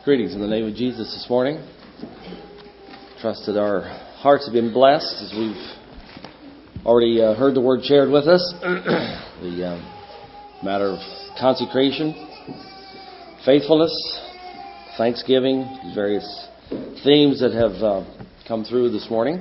Greetings in the name of Jesus this morning. Trust that our hearts have been blessed as we've already heard the word shared with us. The matter of consecration, faithfulness, thanksgiving, these various themes that have come through this morning.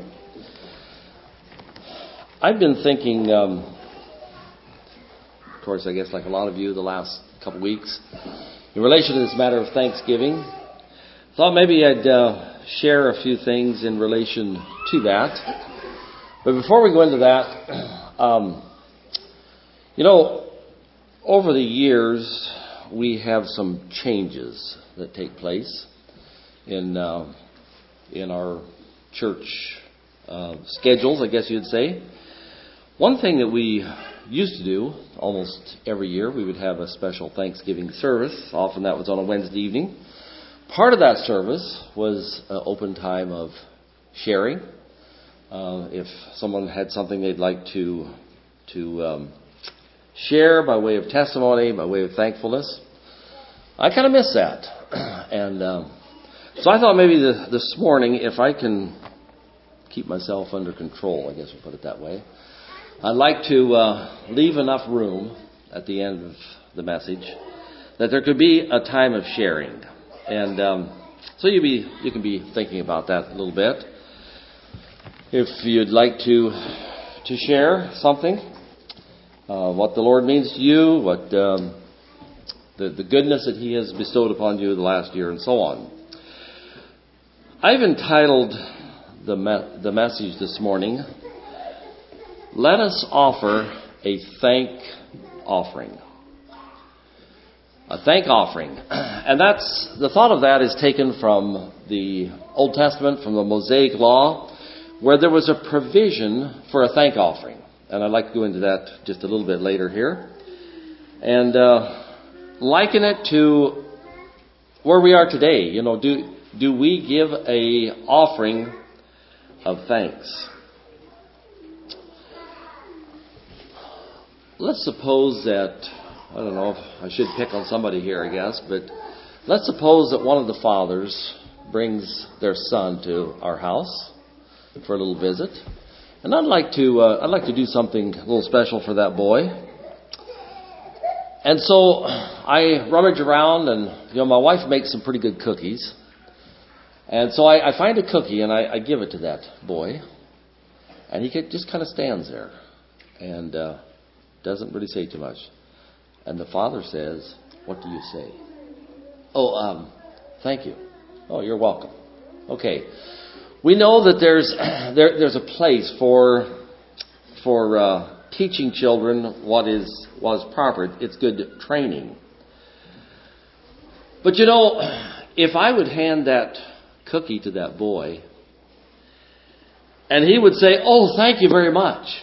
I've been thinking, of course, I guess like a lot of you the last couple weeks, in relation to this matter of Thanksgiving. Thought maybe I'd share a few things in relation to that. But before we go into that, over the years we have some changes that take place in our church schedules, I guess you'd say. One thing that we used to do almost every year, we would have a special Thanksgiving service. Often that was on a Wednesday evening. Part of that service was an open time of sharing. If someone had something they'd like to share by way of testimony, by way of thankfulness, I kind of miss that. And so I thought maybe this morning, if I can keep myself under control, I guess we'll put it that way, I'd like to leave enough room at the end of the message that there could be a time of sharing. And so you can be thinking about that a little bit. If you'd like to share something, what the Lord means to you, what the goodness that He has bestowed upon you the last year, and so on. I've entitled the message this morning, "Let us offer a thank offering." A thank offering. And the thought of that is taken from the Old Testament, from the Mosaic Law, where there was a provision for a thank offering. And I'd like to go into that just a little bit later here. And liken it to where we are today. Do we give a offering of thanks? Let's suppose that, I don't know if I should pick on somebody here, I guess, but let's suppose that one of the fathers brings their son to our house for a little visit. And I'd like to do something a little special for that boy. And so I rummage around, and my wife makes some pretty good cookies. And so I find a cookie and I give it to that boy. And he just kind of stands there and doesn't really say too much. And the father says, "What do you say?" "Oh, thank you." "Oh, you're welcome." Okay. We know that there's a place for teaching children what is proper. It's good training. But if I would hand that cookie to that boy, and he would say, "Oh, thank you very much,"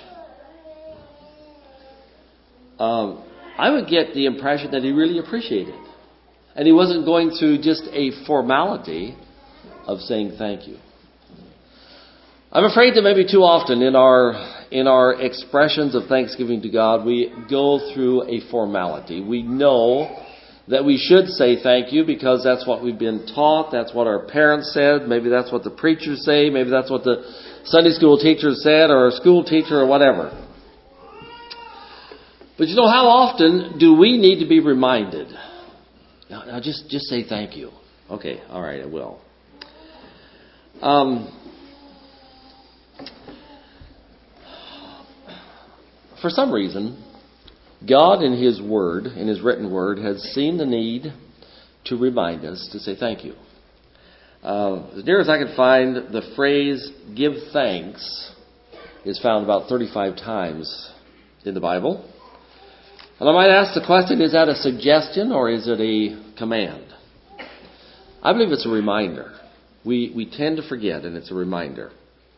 I would get the impression that he really appreciated it. And he wasn't going through just a formality of saying thank you. I'm afraid that maybe too often in our expressions of thanksgiving to God, we go through a formality. We know that we should say thank you because that's what we've been taught. That's what our parents said. Maybe that's what the preachers say. Maybe that's what the Sunday school teacher said, or a school teacher, or whatever. But how often do we need to be reminded? Now just say thank you. Okay, all right, I will. For some reason, God in His Word, in His written Word, has seen the need to remind us to say thank you. As near as I could find, the phrase "give thanks" is found about 35 times in the Bible. And I might ask the question, is that a suggestion or is it a command? I believe it's a reminder. We tend to forget, and it's a reminder.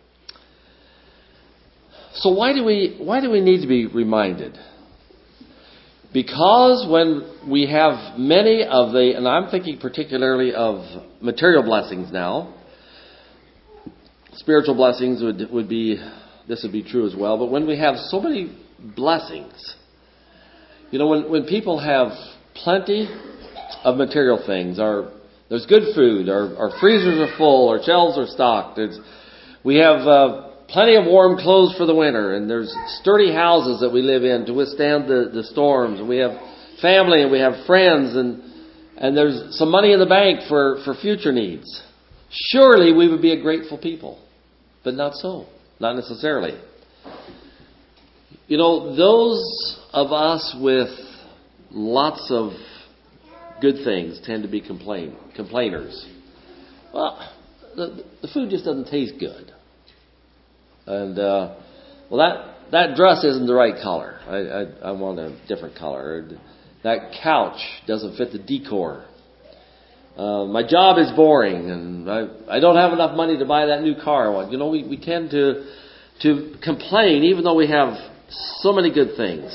So why do we need to be reminded? Because when we have many of and I'm thinking particularly of material blessings now, spiritual blessings would be true as well, but when we have so many blessings, when people have plenty of material things, or There's good food. Our freezers are full. Our shelves are stocked. We have plenty of warm clothes for the winter, and there's sturdy houses that we live in to withstand the storms. And we have family, and we have friends, and there's some money in the bank for future needs. Surely we would be a grateful people. But not so. Not necessarily. You know, those of us with lots of good things tend to be complainers. Well, the food just doesn't taste good. And, that dress isn't the right color. I want a different color. That couch doesn't fit the decor. My job is boring, and I don't have enough money to buy that new car. You know, we tend to complain even though we have so many good things.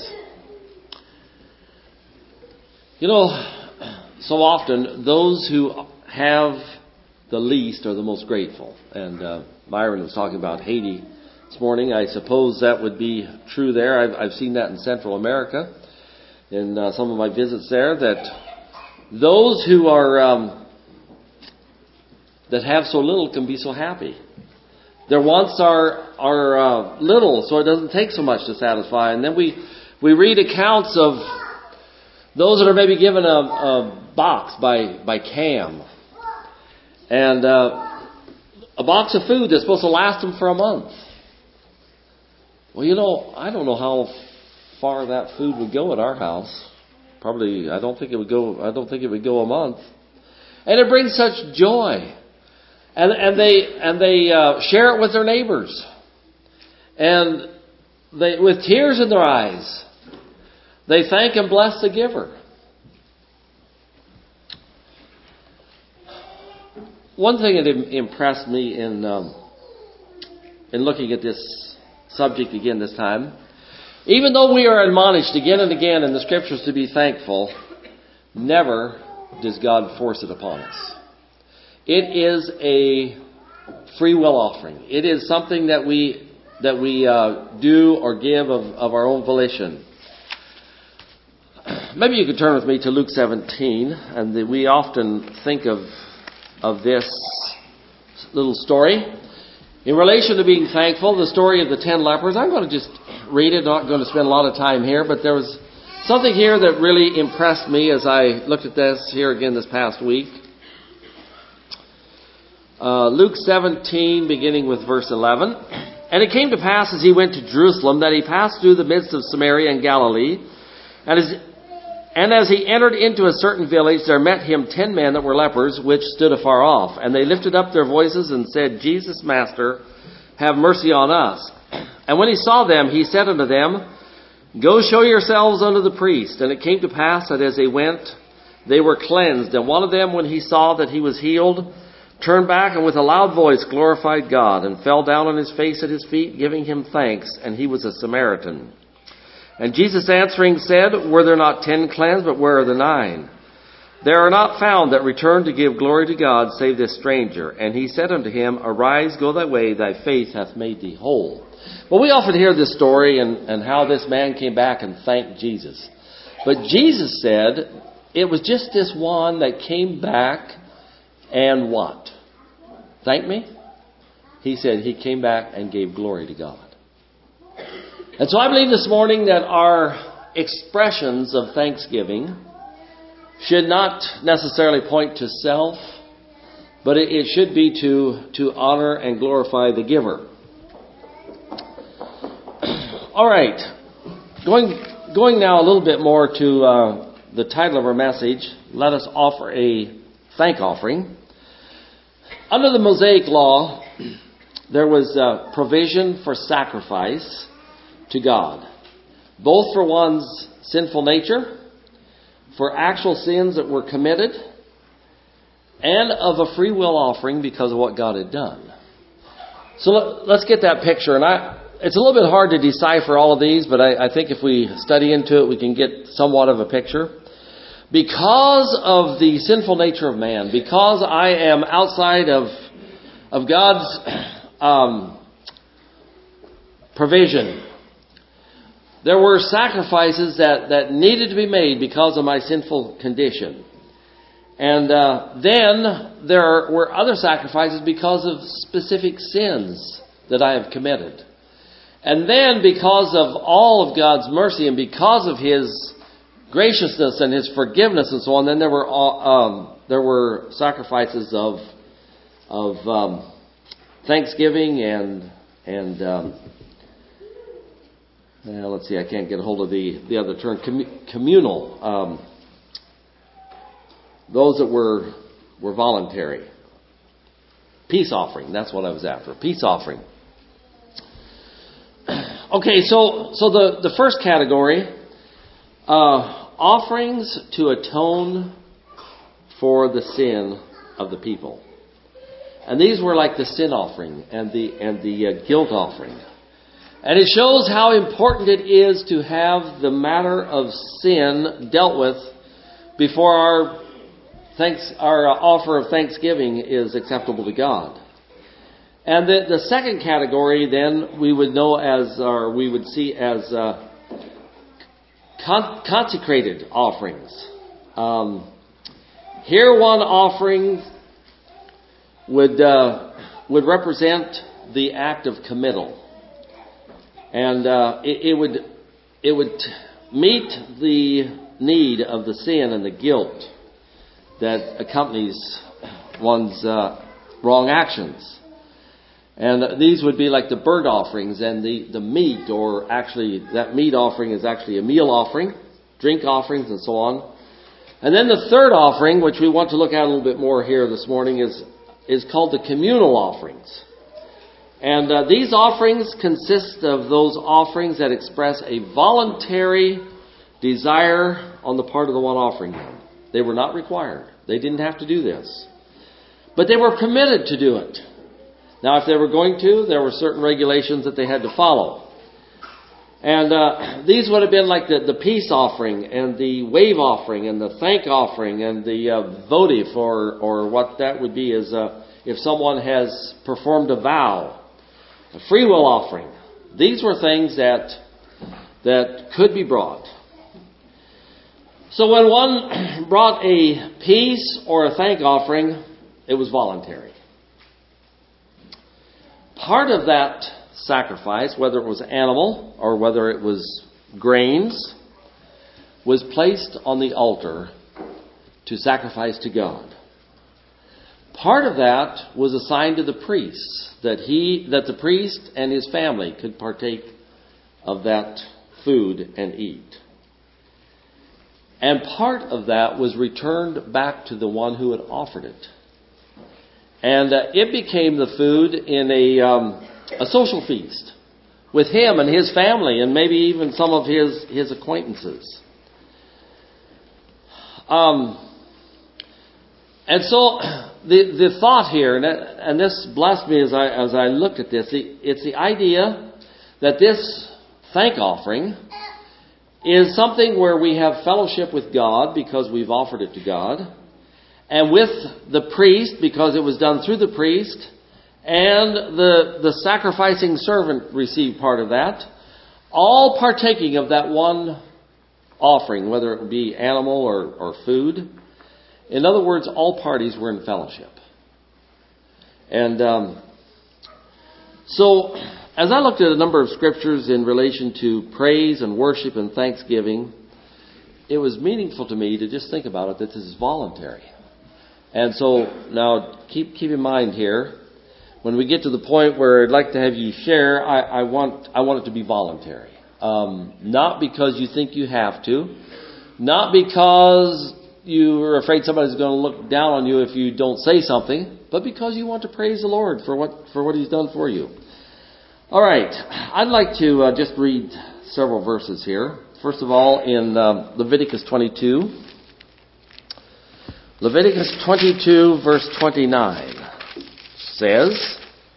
You know, so often those who have the least are the most grateful. And Myron was talking about Haiti this morning. I suppose that would be true there. I've seen that in Central America in some of my visits there, that those who are that have so little can be so happy. Their wants are little, so it doesn't take so much to satisfy. And then we read accounts of those that are maybe given a box by CAM, and a box of food that's supposed to last them for a month. Well, you know, I don't know how far that food would go at our house. Probably, I don't think it would go a month. And it brings such joy. And they share it with their neighbors. And they, with tears in their eyes, they thank and bless the giver. One thing that impressed me in looking at this subject again this time, even though we are admonished again and again in the Scriptures to be thankful, never does God force it upon us. It is a free will offering. It is something that we do or give of our own volition. Maybe you could turn with me to Luke 17, and we often think of this little story. In relation to being thankful, the story of the 10 lepers, I'm going to just read it, not going to spend a lot of time here, but there was something here that really impressed me as I looked at this here again this past week. Luke 17, beginning with verse 11. And it came to pass as he went to Jerusalem that he passed through the midst of Samaria and Galilee. And as he entered into a certain village, there met him 10 men that were lepers, which stood afar off. And they lifted up their voices and said, Jesus, Master, have mercy on us. And when he saw them, he said unto them, Go show yourselves unto the priest. And it came to pass that as they went, they were cleansed. And one of them, when he saw that he was healed, turned back and with a loud voice glorified God, and fell down on his face at his feet, giving him thanks. And he was a Samaritan. And Jesus answering said, Were there not 10 cleansed, but where are the 9? There are not found that return to give glory to God, save this stranger. And he said unto him, Arise, go thy way, thy faith hath made thee whole. Well, we often hear this story and how this man came back and thanked Jesus. But Jesus said, it was just this one that came back and what? Thank me? He said he came back and gave glory to God. And so I believe this morning that our expressions of thanksgiving should not necessarily point to self, but it should be to honor and glorify the giver. All right. Going now a little bit more to the title of our message, let us offer a thank offering. Under the Mosaic law, there was provision for sacrifice to God, both for one's sinful nature, for actual sins that were committed, and of a free will offering because of what God had done. So let's get that picture. And it's a little bit hard to decipher all of these, but I think if we study into it, we can get somewhat of a picture. Because of the sinful nature of man, because I am outside of God's provision, there were sacrifices that needed to be made because of my sinful condition. And then there were other sacrifices because of specific sins that I have committed. And then because of all of God's mercy and because of His graciousness and His forgiveness and so on, then there were sacrifices of thanksgiving and let's see, I can't get a hold of the other term, communal. Those that were voluntary. Peace offering, that's what I was after. Peace offering. Okay, so the first category, offerings to atone for the sin of the people. And these were like the sin offering and the guilt offering. And it shows how important it is to have the matter of sin dealt with before our offer of thanksgiving is acceptable to God. And the second category then we would know as, or we would see as consecrated offerings. Here one offering would represent the act of committal. And it would meet the need of the sin and the guilt that accompanies one's wrong actions. And these would be like the burnt offerings and the meat, or actually that meat offering is actually a meal offering, drink offerings and so on. And then the third offering, which we want to look at a little bit more here this morning, is called the communal offerings. And these offerings consist of those offerings that express a voluntary desire on the part of the one offering them. They were not required. They didn't have to do this. But they were permitted to do it. Now, if they were going to, there were certain regulations that they had to follow. And these would have been like the peace offering and the wave offering and the thank offering and the votive, or what that would be is if someone has performed a vow, a free will offering. These were things that could be brought. So when one brought a peace or a thank offering, it was voluntary. Part of that sacrifice, whether it was animal or whether it was grains, was placed on the altar to sacrifice to God. Part of that was assigned to the priests, that the priest and his family could partake of that food and eat. And part of that was returned back to the one who had offered it. And it became the food in a social feast with him and his family and maybe even some of his acquaintances. And so the thought here, and this blessed me as I looked at this, it's the idea that this thank offering is something where we have fellowship with God because we've offered it to God, and with the priest because it was done through the priest, and the sacrificing servant received part of that, all partaking of that one offering, whether it be animal or food. In other words, all parties were in fellowship. And so, as I looked at a number of scriptures in relation to praise and worship and thanksgiving, it was meaningful to me to just think about it that this is voluntary. And so, now keep in mind here, when we get to the point where I'd like to have you share, I want it to be voluntary. Not because you think you have to, not because you're afraid somebody's going to look down on you if you don't say something, but because you want to praise the Lord for what He's done for you. All right, I'd like to just read several verses here. First of all, in Leviticus 22. Leviticus 22, verse 29 says,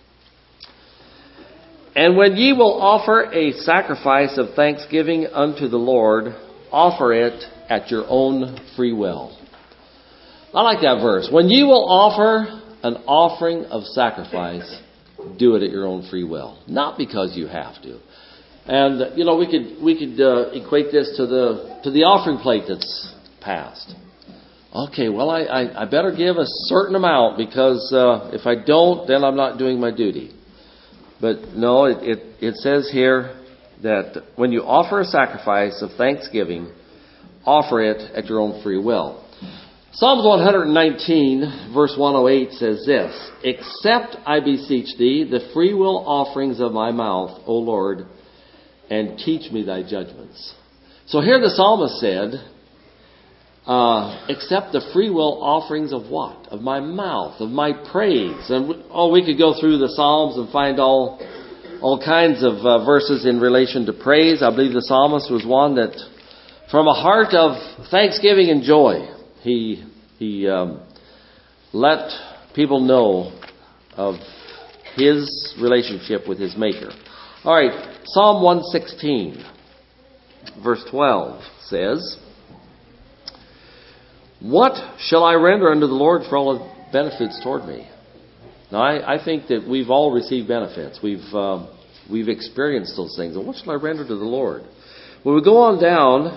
"And when ye will offer a sacrifice of thanksgiving unto the Lord, offer it at your own free will." I like that verse. When ye will offer an offering of sacrifice, do it at your own free will, not because you have to. And we could equate this to the offering plate that's passed. Okay, well, I better give a certain amount because if I don't, then I'm not doing my duty. But no, it says here that when you offer a sacrifice of thanksgiving, offer it at your own free will. Psalms 119, verse 108 says this, "Accept, I beseech thee, the free will offerings of my mouth, O Lord, and teach me thy judgments." So here the psalmist said, accept the free will offerings of what? Of my mouth, of my praise. And we could go through the Psalms and find all kinds of verses in relation to praise. I believe the psalmist was one that, from a heart of thanksgiving and joy, he let people know of his relationship with his Maker. All right, Psalm 116, verse 12 says, "What shall I render unto the Lord for all his benefits toward me?" Now, I think that we've all received benefits. We've experienced those things. And what shall I render to the Lord? When we go on down,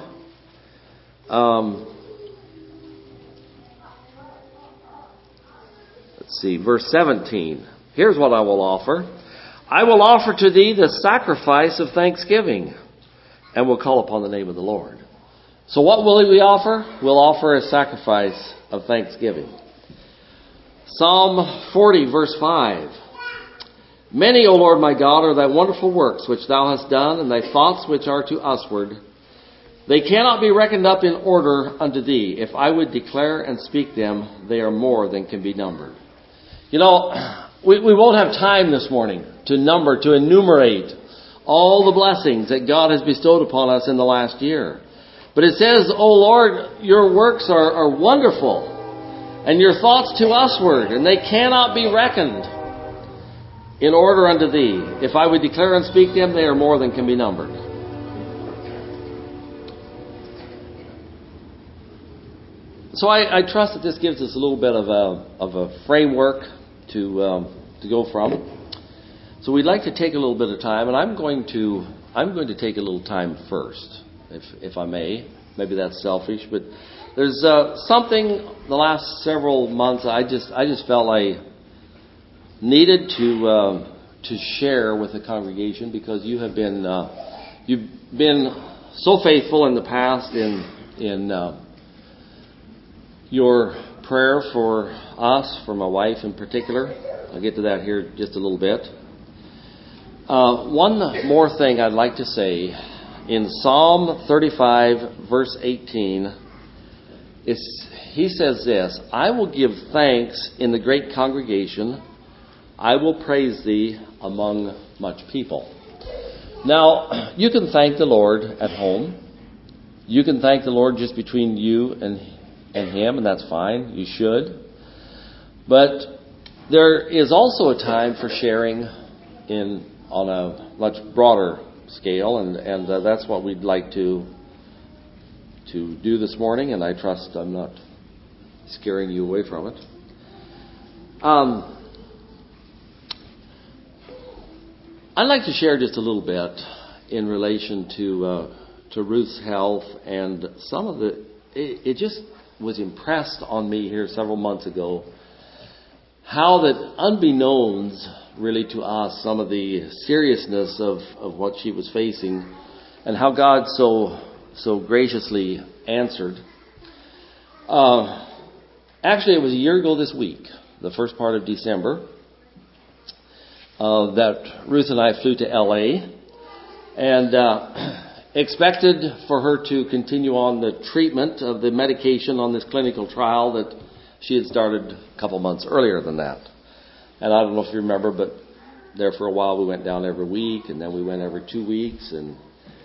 let's see, verse 17. Here's what I will offer. "I will offer to thee the sacrifice of thanksgiving, and will call upon the name of the Lord." So what will we offer? We'll offer a sacrifice of thanksgiving. Psalm 40, verse 5. "Many, O Lord my God, are thy wonderful works which thou hast done, and thy thoughts which are to usward. They cannot be reckoned up in order unto thee. If I would declare and speak them, they are more than can be numbered." You know, we won't have time this morning to enumerate all the blessings that God has bestowed upon us in the last year. But it says, "O Lord, your works are wonderful, and your thoughts to usward, and they cannot be reckoned in order unto thee. If I would declare and speak them, they are more than can be numbered." So I trust that this gives us a little bit of a framework to go from. So we'd like to take a little bit of time, and I'm going to take a little time first, if I may. Maybe that's selfish, but there's something the last several months I just felt I needed to share with the congregation, because you've been so faithful in the past in your prayer for us, for my wife in particular. I'll get to that here just a little bit. One more thing I'd like to say. In Psalm 35, verse 18, he says this, "I will give thanks in the great congregation. I will praise thee among much people." Now, you can thank the Lord at home. You can thank the Lord just between you and him, and that's fine. You should. But there is also a time for sharing on a much broader scale, and that's what we'd like to do this morning, and I trust I'm not scaring you away from it. I'd like to share just a little bit in relation to Ruth's health, and some of it just was impressed on me here several months ago, how that unbeknownst really to us, some of the seriousness of what she was facing, and how God so graciously answered. Actually, it was a year ago this week, the first part of December, that Ruth and I flew to L.A. and expected for her to continue on the treatment of the medication on this clinical trial that she had started a couple months earlier than that. And I don't know if you remember, but there for a while we went down every week, and then we went every 2 weeks, and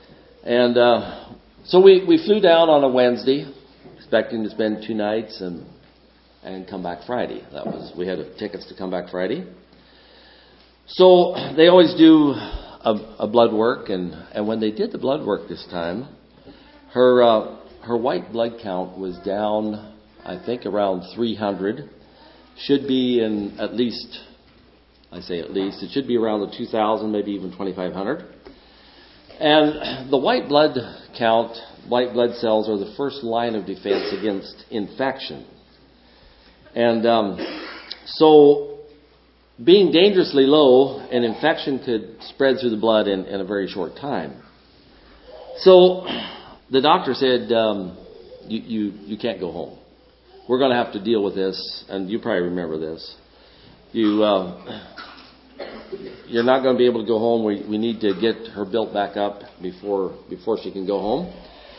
so we flew down on a Wednesday, expecting to spend 2 nights and come back Friday. We had tickets to come back Friday. So they always do a blood work, and when they did the blood work this time, her white blood count was down, I think, around 300. Should be in at least, I say at least, it should be around the 2,000, maybe even 2,500. And the white blood count, white blood cells, are the first line of defense against infection. And so being dangerously low, an infection could spread through the blood in a very short time. So the doctor said, you can't go home. We're going to have to deal with this, and you probably remember this. You're not going to be able to go home. We need to get her built back up before she can go home.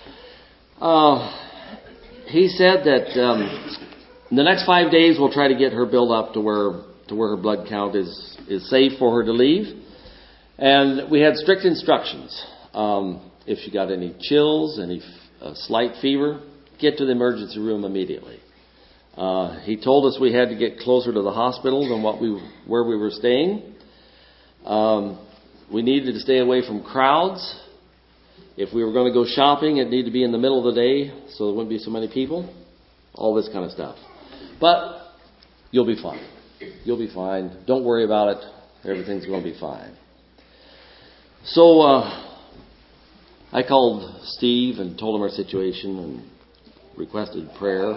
He said that in the next 5 days we'll try to get her built up to where her blood count is safe for her to leave. And we had strict instructions. If she got any chills, any slight fever, get to the emergency room immediately. He told us we had to get closer to the hospital than where we were staying. We needed to stay away from crowds. If we were going to go shopping, it needed to be in the middle of the day so there wouldn't be so many people. All this kind of stuff. But you'll be fine. You'll be fine. Don't worry about it. Everything's going to be fine. So I called Steve and told him our situation and requested prayer.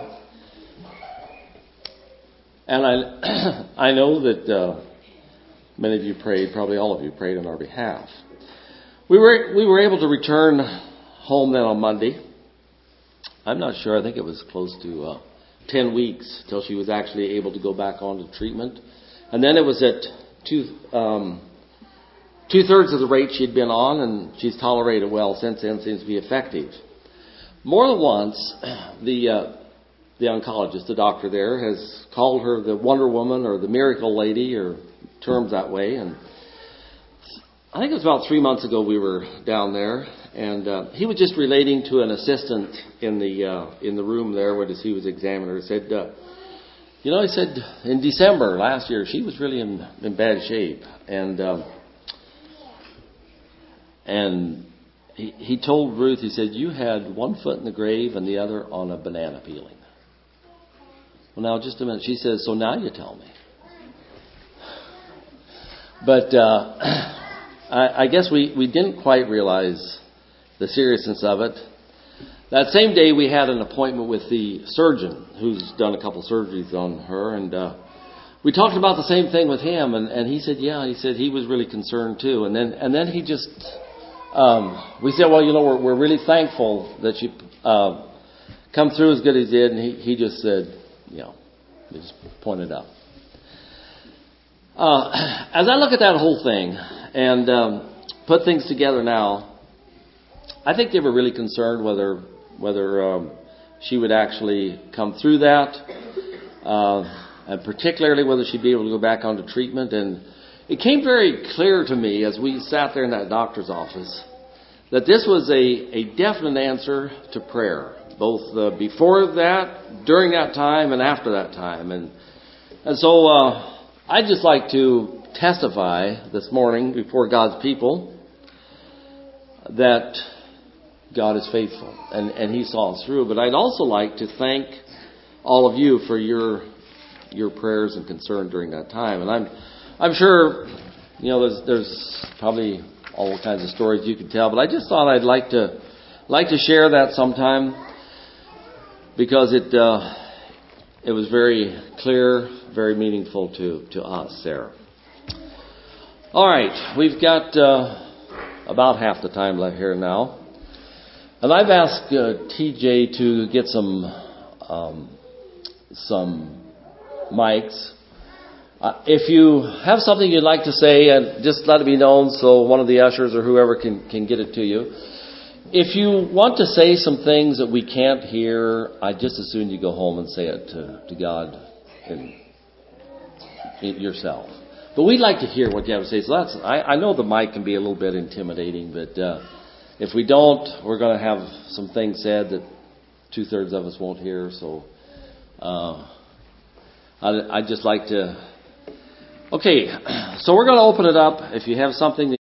And I know that many of you prayed, probably all of you prayed on our behalf. We were able to return home then on Monday. I'm not sure. I think it was close to 10 weeks till she was actually able to go back on to treatment. And then it was at two-thirds of the rate she'd been on, and she's tolerated well since then. Seems to be effective. More than once, the oncologist, the doctor there, has called her the Wonder Woman or the Miracle Lady, or terms that way. And I think it was about 3 months ago we were down there, and he was just relating to an assistant in the room there where he was examining her. He said, he said in December last year she was really in bad shape, and he told Ruth, he said, you had one foot in the grave and the other on a banana peeling. Well, now just a minute. She says, so now you tell me. But I guess we didn't quite realize the seriousness of it. That same day we had an appointment with the surgeon who's done a couple surgeries on her, and we talked about the same thing with him, and he said, yeah, he said he was really concerned too. And then he just, we said, well, we're really thankful that you come through as good as you did, and he just said, he just pointed up. As I look at that whole thing and put things together now, I think they were really concerned whether she would actually come through that, and particularly whether she'd be able to go back onto treatment. And it came very clear to me as we sat there in that doctor's office that this was a definite answer to prayer, both before that, during that time, and after that time. And so I'd just like to testify this morning before God's people that God is faithful and He saw us through. But I'd also like to thank all of you for your prayers and concern during that time. And I'm sure there's probably all kinds of stories you could tell, but I just thought I'd like to share that sometime, because it was very clear, very meaningful to us there. All right, we've got about half the time left here now. And I've asked TJ to get some mics. If you have something you'd like to say, just let it be known so one of the ushers or whoever can get it to you. If you want to say some things that we can't hear, I'd just as soon you go home and say it to God and yourself. But we'd like to hear what you have to say. So I know the mic can be a little bit intimidating, but if we don't, we're going to have some things said that 2/3 of us won't hear. So I'd just like to. Okay, so we're going to open it up. If you have something